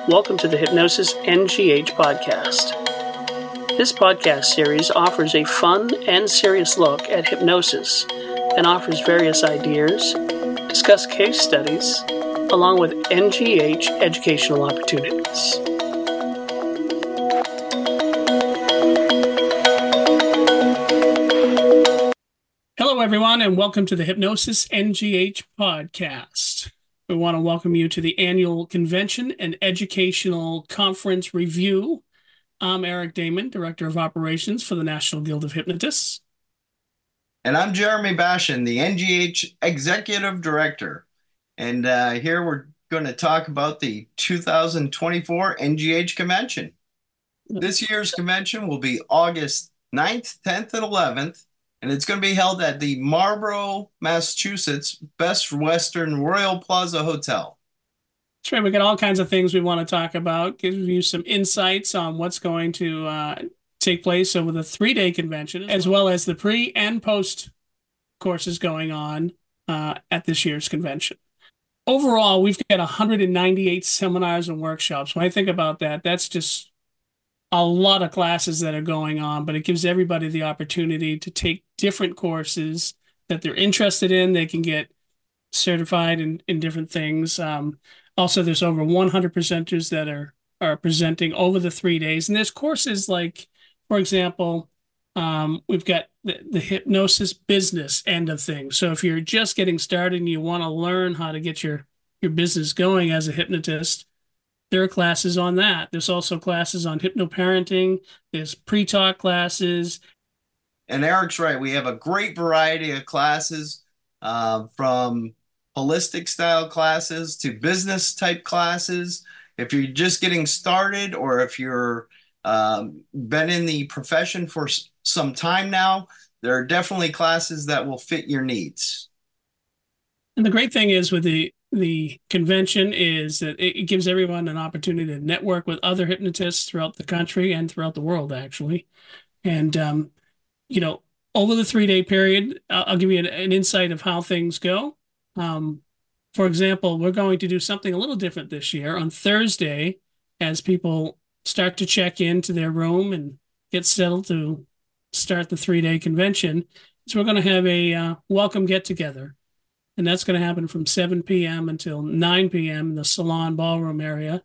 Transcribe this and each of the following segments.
Welcome to the Hypnosis NGH podcast. This podcast series offers a fun and serious look at hypnosis and offers various ideas, discuss case studies, along with NGH educational opportunities. Hello, everyone, and welcome to the Hypnosis NGH podcast. We want to welcome you to the annual convention and educational conference review. I'm Eric Damon, Director of Operations for the National Guild of Hypnotists. And I'm Jeremy Bashan, the NGH Executive Director. And here we're going to talk about the 2024 NGH Convention. This year's convention will be August 9th, 10th, and 11th. And it's going to be held at the Marlborough, Massachusetts Best Western Royal Plaza Hotel. That's right. We got all kinds of things we want to talk about, give you some insights on what's going to take place over the 3-day convention, as well as the pre and post courses going on at this year's convention. Overall, we've got 198 seminars and workshops. When I think about that, that's just a lot of classes that are going on, but it gives everybody the opportunity to take different courses that they're interested in. They can get certified in different things. Also, there's over 100 presenters that are presenting over the 3 days. And there's courses like, for example, we've got the hypnosis business end of things. So if you're just getting started and you want to learn how to get your business going as a hypnotist, there are classes on that. There's also classes on hypnoparenting. There's pre-talk classes. And Eric's right. We have a great variety of classes from holistic style classes to business type classes. If you're just getting started or if you're been in the profession for some time now, there are definitely classes that will fit your needs. And the great thing is with the convention is that it gives everyone an opportunity to network with other hypnotists throughout the country and throughout the world, actually. And, over the 3-day period, I'll give you an insight of how things go. For example, we're going to do something a little different this year. On Thursday, as people start to check into their room and get settled to start the 3-day convention, so we're going to have a welcome get-together. And that's going to happen from 7 p.m. until 9 p.m. in the salon ballroom area.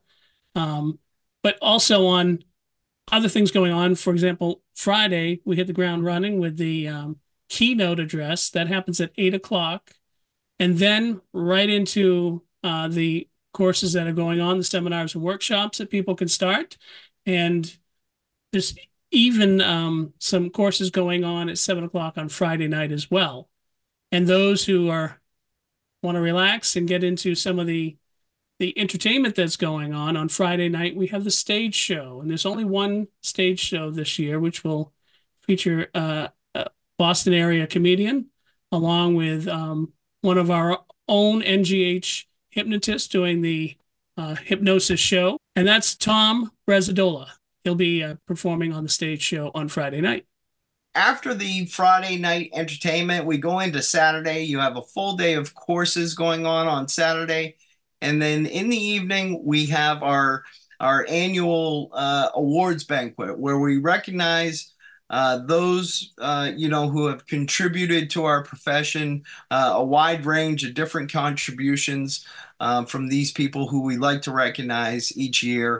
But also on other things going on. For example, Friday, we hit the ground running with the keynote address. That happens at 8 o'clock. And then right into the courses that are going on, the seminars and workshops that people can start. And there's even some courses going on at 7 o'clock on Friday night as well. And those who want to relax and get into some of the entertainment that's going on Friday night, we have the stage show. And there's only one stage show this year, which will feature a Boston area comedian, along with one of our own NGH hypnotists doing the hypnosis show. And that's Tom Brazidola. He'll be performing on the stage show on Friday night. After the Friday night entertainment, we go into Saturday. You have a full day of courses going on Saturday. And then in the evening, we have our annual awards banquet where we recognize those, who have contributed to our profession, a wide range of different contributions from these people who we like to recognize each year.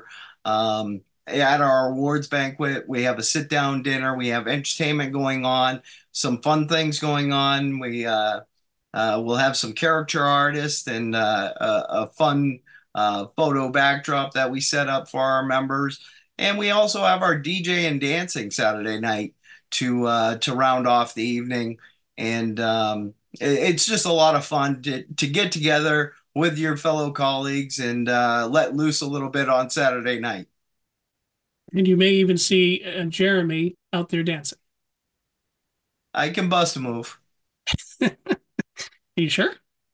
At our awards banquet, we have a sit-down dinner. We have entertainment going on, some fun things going on. We'll have some character artists and a fun photo backdrop that we set up for our members. And we also have our DJ and dancing Saturday night to round off the evening. And it's just a lot of fun to get together with your fellow colleagues and let loose a little bit on Saturday night. And you may even see Jeremy out there dancing. I can bust a move. Are you sure?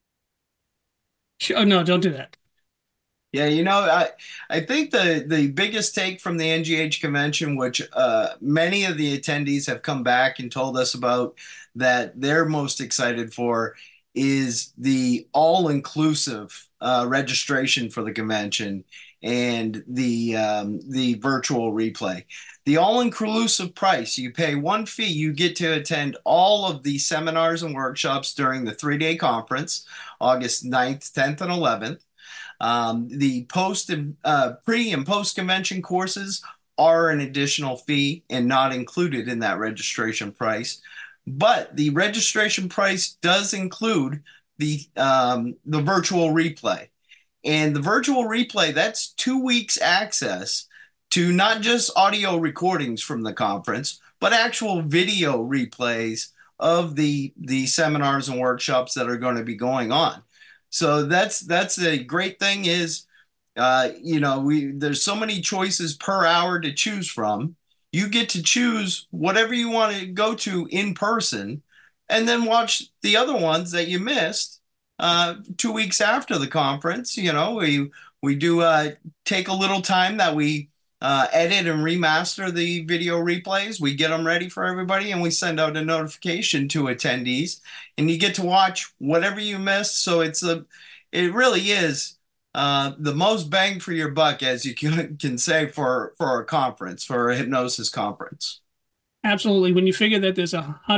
Oh, no, don't do that. Yeah, I think the biggest take from the NGH convention, which many of the attendees have come back and told us about that they're most excited for, is the all-inclusive registration for the convention and the virtual replay. The all-inclusive price, you pay one fee, you get to attend all of the seminars and workshops during the 3-day conference, August 9th, 10th, and 11th. The pre and post convention courses are an additional fee and not included in that registration price. But the registration price does include the virtual replay. And the virtual replay, that's 2 weeks access to not just audio recordings from the conference, but actual video replays of the seminars and workshops that are going to be going on. So that's a great thing is, there's so many choices per hour to choose from. You get to choose whatever you want to go to in person, and then watch the other ones that you missed 2 weeks after the conference. We do take a little time that we edit and remaster the video replays. We get them ready for everybody, and we send out a notification to attendees, and you get to watch whatever you missed. So it really is the most bang for your buck, as you can say, for a conference, for a hypnosis conference. Absolutely. When you figure that there's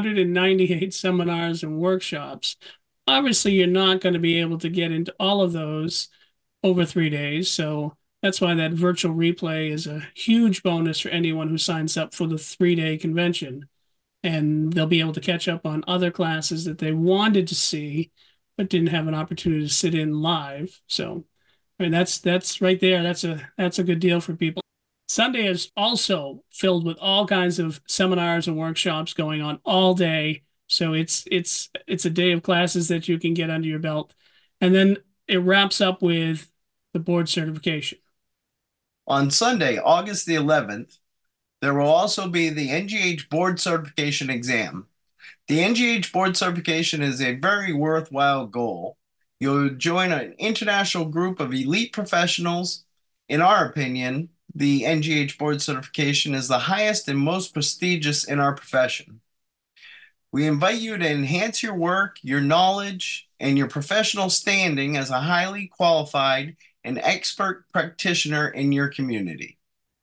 198 seminars and workshops, obviously you're not going to be able to get into all of those over 3 days. So that's why that virtual replay is a huge bonus for anyone who signs up for the 3-day convention. And they'll be able to catch up on other classes that they wanted to see, but didn't have an opportunity to sit in live. So, I mean, that's right there. That's a good deal for people. Sunday is also filled with all kinds of seminars and workshops going on all day. So it's a day of classes that you can get under your belt. And then it wraps up with the board certification. On Sunday, August the 11th, there will also be the NGH board certification exam. The NGH board certification is a very worthwhile goal. You'll join an international group of elite professionals. In our opinion, the NGH board certification is the highest and most prestigious in our profession. We invite you to enhance your work, your knowledge, and your professional standing as a highly qualified and expert practitioner in your community.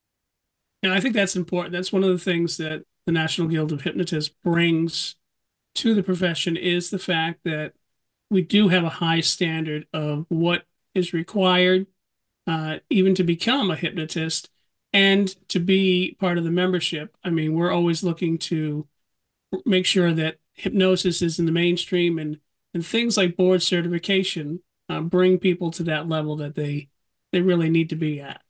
And I think that's important. That's one of the things that the National Guild of Hypnotists brings to the profession, is the fact that we do have a high standard of what is required, even to become a hypnotist and to be part of the membership. I mean, we're always looking to make sure that hypnosis is in the mainstream, and things like board certification bring people to that level that they really need to be at.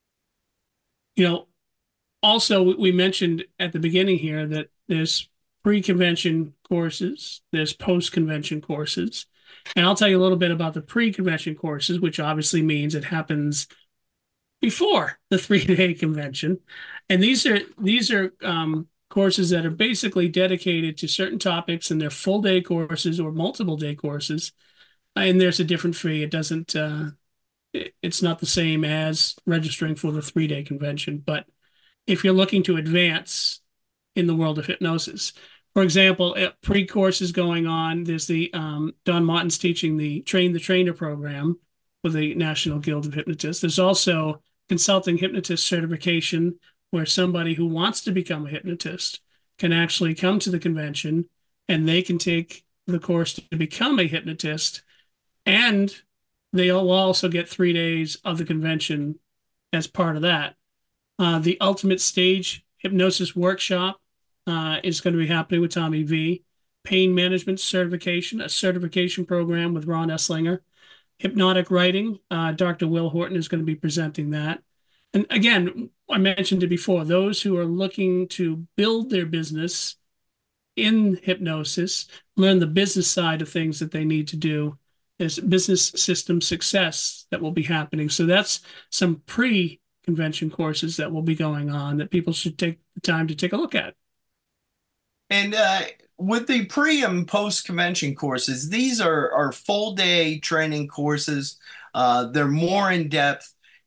Also, we mentioned at the beginning here that there's pre-convention courses, there's post-convention courses. And I'll tell you a little bit about the pre-convention courses, which obviously means it happens before the 3-day convention. And these are courses that are basically dedicated to certain topics, and they're full-day courses or multiple-day courses. And there's a different fee. It's not the same as registering for the 3-day convention. But if you're looking to advance in the world of hypnosis, for example, pre-courses going on, there's the Don Martin's teaching the Train the Trainer program with the National Guild of Hypnotists. There's also consulting hypnotist certification, where somebody who wants to become a hypnotist can actually come to the convention and they can take the course to become a hypnotist, and they'll also get 3 days of the convention as part of that. The Ultimate Stage Hypnosis Workshop is going to be happening with Tommy V. Pain Management Certification, a certification program with Ron Esslinger. Hypnotic Writing, Dr. Will Horton is going to be presenting that. And again, I mentioned it before, those who are looking to build their business in hypnosis, learn the business side of things that they need to do. There's business system success that will be happening. So that's some pre-convention courses that will be going on that people should take the time to take a look at. And with the pre and post convention courses, these are full day training courses. They're more in depth.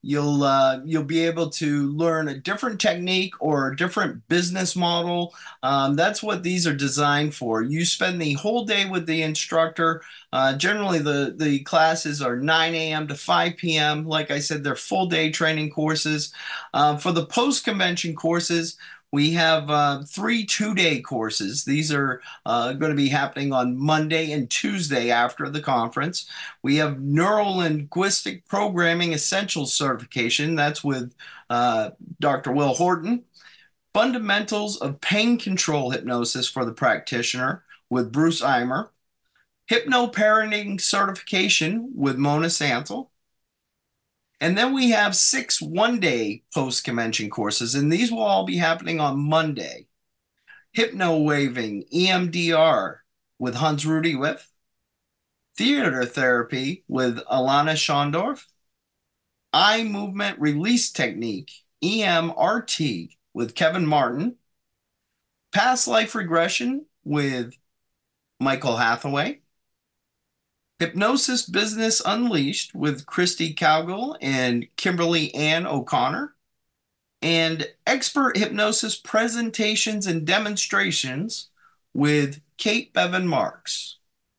you'll be able to learn a different technique or a different business model. That's what these are designed for. You spend the whole day with the instructor. Generally, the classes are 9 a.m. to 5 p.m. Like I said, they're full day training courses. For the post convention courses, we have three 2 day courses. These are going to be happening on Monday and Tuesday after the conference. We have Neuro Linguistic Programming Essentials Certification. That's with Dr. Will Horton. Fundamentals of Pain Control Hypnosis for the Practitioner with Bruce Eimer. Hypnoparenting Certification with Mona Santel. And then we have 6 1-day post-convention courses, and these will all be happening on Monday. Hypno Waving, EMDR with Hans Rudy with. Theater Therapy with Alana Schondorf. Eye Movement Release Technique, EMRT with Kevin Martin. Past Life Regression with Michael Hathaway. Hypnosis Business Unleashed with Christy Cowgill and Kimberly Ann O'Connor. And Expert Hypnosis Presentations and Demonstrations with Kate Bevan Marks.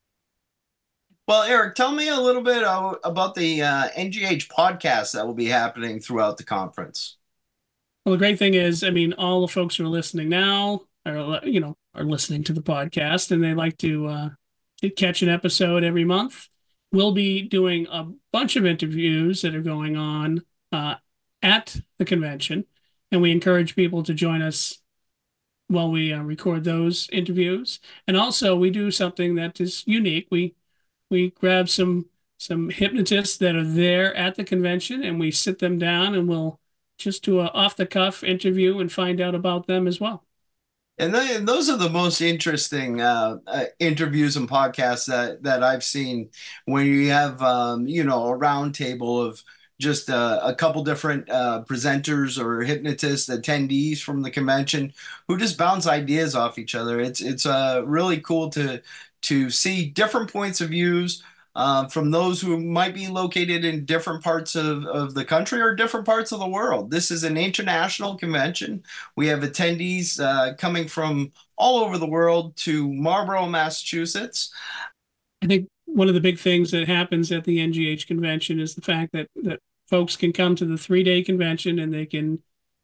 Well, Eric, tell me a little bit about the NGH podcast that will be happening throughout the conference. Well, the great thing is, I mean, all the folks who are listening now are listening to the podcast, and they like to catch an episode every month. We'll be doing a bunch of interviews that are going on at the convention, and we encourage people to join us while we record those interviews. And also, we do something that is unique. We grab some hypnotists that are there at the convention, and we sit them down, and we'll just do a off the cuff interview and find out about them as well. And those are the most interesting interviews and podcasts that I've seen, when you have a round table of just a couple different presenters or hypnotist attendees from the convention who just bounce ideas off each other. It's really cool to see different points of views from those who might be located in different parts of the country or different parts of the world. This is an international convention. We have attendees coming from all over the world to Marlborough, Massachusetts. I think one of the big things that happens at the NGH convention is the fact that folks can come to the 3 day convention, and they can,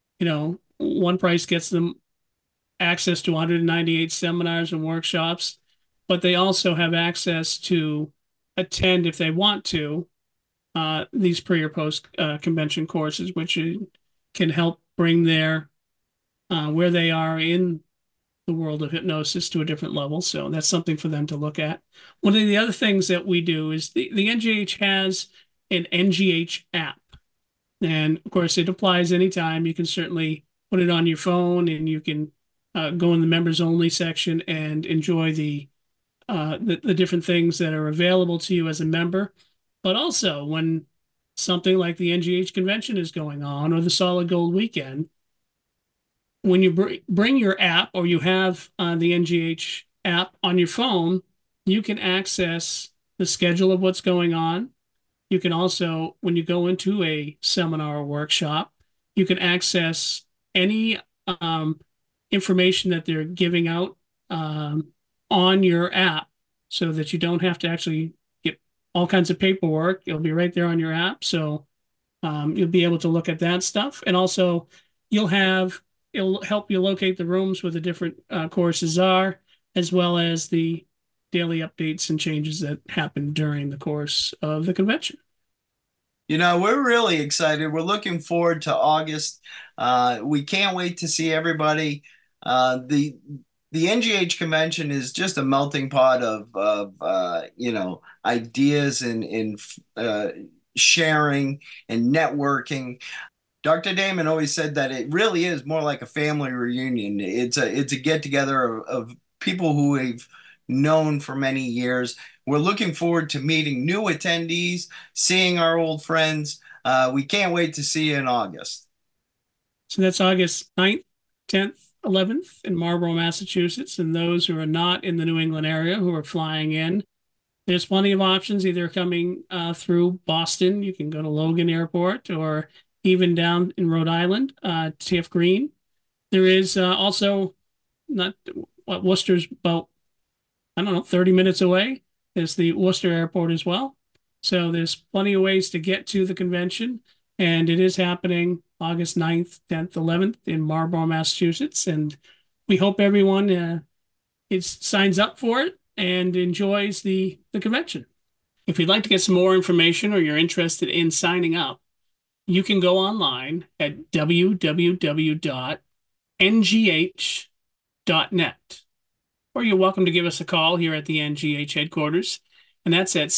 one price gets them access to 198 seminars and workshops, but they also have access to attend, if they want to, these pre or post convention courses, which can help bring their where they are in the world of hypnosis to a different level. So that's something for them to look at. One of the other things that we do is the NGH has an NGH app. And of course, it applies anytime. You can certainly put it on your phone, and you can go in the members only section and enjoy the different things that are available to you as a member. But also, when something like the NGH convention is going on, or the Solid Gold weekend, when you bring your app, or you have the NGH app on your phone, you can access the schedule of what's going on. You can also, when you go into a seminar or workshop, you can access any information that they're giving out on your app, so that you don't have to actually get all kinds of paperwork. It'll be right there on your app. So you'll be able to look at that stuff. And also, it'll help you locate the rooms where the different courses are, as well as the daily updates and changes that happen during the course of the convention. We're really excited. We're looking forward to August. We can't wait to see everybody. The NGH convention is just a melting pot of ideas and sharing and networking. Dr. Damon always said that it really is more like a family reunion. It's a get together of people who we've known for many years. We're looking forward to meeting new attendees, seeing our old friends. We can't wait to see you in August. So that's August 9th, 10th, 11th in Marlborough, Massachusetts. And those who are not in the New England area, who are flying in, There's plenty of options, either coming through Boston. You can go to Logan Airport, or even down in Rhode Island, TF Green. There is also not what Worcester's about, I don't know, 30 minutes away. There's the Worcester Airport as well. So there's plenty of ways to get to the convention. And it is happening August 9th, 10th, 11th in Marlborough, Massachusetts. And we hope everyone signs up for it and enjoys the convention. If you'd like to get some more information, or you're interested in signing up, you can go online at www.ngh.net, or you're welcome to give us a call here at the NGH headquarters, and that's at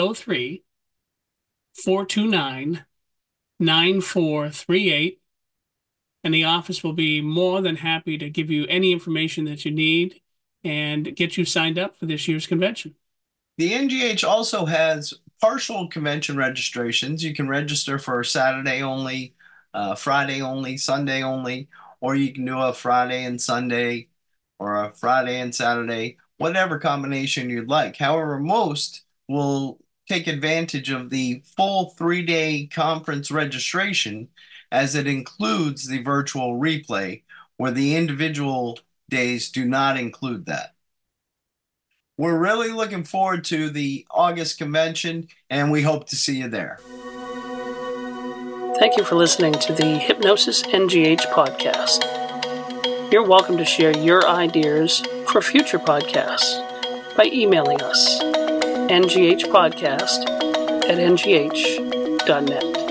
603-429-9438. And the office will be more than happy to give you any information that you need and get you signed up for this year's convention. The NGH also has partial convention registrations. You can register for Saturday only, Friday only, Sunday only, or you can do a Friday and Sunday or a Friday and Saturday, whatever combination you'd like. However, most will take advantage of the full 3-day conference registration, as it includes the virtual replay, where the individual days do not include that. We're really looking forward to the August convention, and we hope to see you there. Thank you for listening to the Hypnosis NGH podcast. You're welcome to share your ideas for future podcasts by emailing us, nghpodcast@ngh.net.